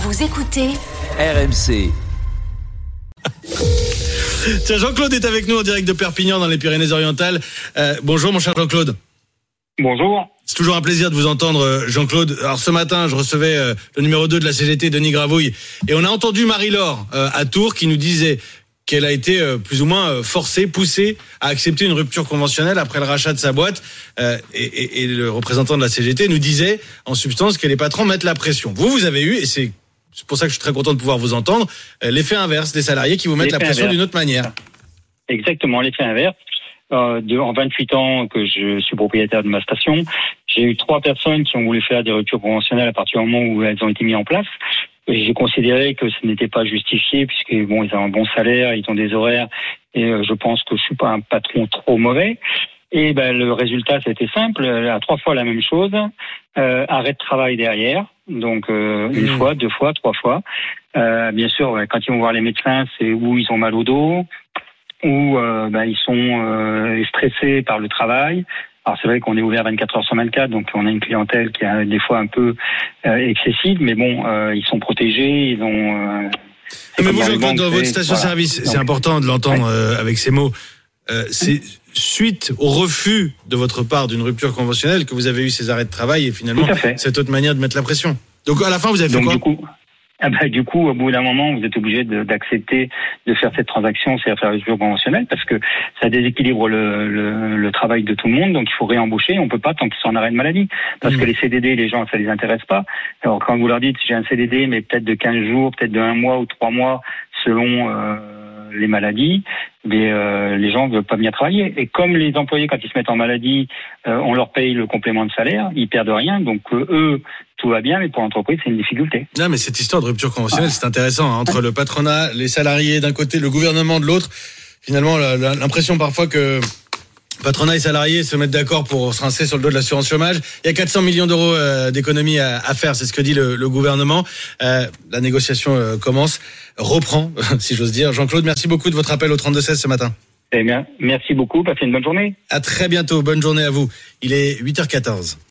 Vous écoutez RMC. Tiens, Jean-Claude est avec nous en direct de Perpignan dans les Pyrénées-Orientales. Bonjour mon cher Jean-Claude. Bonjour. C'est toujours un plaisir de vous entendre, Jean-Claude. Alors ce matin, je recevais le numéro 2 de la CGT, Denis Gravouille, et on a entendu Marie-Laure à Tours qui nous disait qu'elle a été plus ou moins poussée à accepter une rupture conventionnelle après le rachat de sa boîte. Et le représentant de la CGT nous disait en substance que les patrons mettent la pression. Vous avez eu, et c'est pour ça que je suis très content de pouvoir vous entendre, l'effet inverse des salariés qui vous mettent la pression d'une autre manière. Exactement, l'effet inverse. En 28 ans que je suis propriétaire de ma station, j'ai eu 3 personnes qui ont voulu faire des ruptures conventionnelles à partir du moment où elles ont été mises en place. Et j'ai considéré que ce n'était pas justifié puisque ils ont un bon salaire, ils ont des horaires et je pense que je suis pas un patron trop mauvais. Et le résultat c'était simple, à 3 fois la même chose, arrêt de travail derrière, donc une fois, 2 fois, 3 fois. Bien sûr, quand ils vont voir les médecins, c'est où ils ont mal au dos, où ils sont stressés par le travail. Alors c'est vrai qu'on est ouvert 24 heures sur 24, donc on a une clientèle qui est des fois un peu excessive, mais bon, ils sont protégés, ils ont... mais vous, Jean-Claude, dans votre station-service, c'est important de l'entendre avec ces mots. C'est suite au refus de votre part d'une rupture conventionnelle que vous avez eu ces arrêts de travail et finalement cette autre manière de mettre la pression. Donc à la fin, vous avez fait quoi ? Du coup, au bout d'un moment, vous êtes obligé d'accepter de faire cette transaction, c'est-à-dire faire une rupture conventionnelle, parce que ça déséquilibre le travail de tout le monde, donc il faut réembaucher. On peut pas tant qu'ils sont en arrêt de maladie, parce que les CDD, les gens, ça les intéresse pas. Alors quand vous leur dites j'ai un CDD, mais peut-être de 15 jours, peut-être de 1 mois ou 3 mois, selon les maladies, les gens ne veulent pas bien travailler. Et comme les employés, quand ils se mettent en maladie, on leur paye le complément de salaire, ils perdent rien, donc eux, tout va bien, mais pour l'entreprise, c'est une difficulté. Non, mais cette histoire de rupture conventionnelle, c'est intéressant, hein, entre le patronat, les salariés d'un côté, le gouvernement de l'autre. Finalement, l'impression parfois que patronat et salariés se mettent d'accord pour se rincer sur le dos de l'assurance chômage. Il y a 400 millions d'euros d'économies à faire, c'est ce que dit le gouvernement. La négociation reprend, si j'ose dire. Jean-Claude, merci beaucoup de votre appel au 32-16 ce matin. Eh bien, merci beaucoup, passez une bonne journée. À très bientôt, bonne journée à vous. Il est 8h14.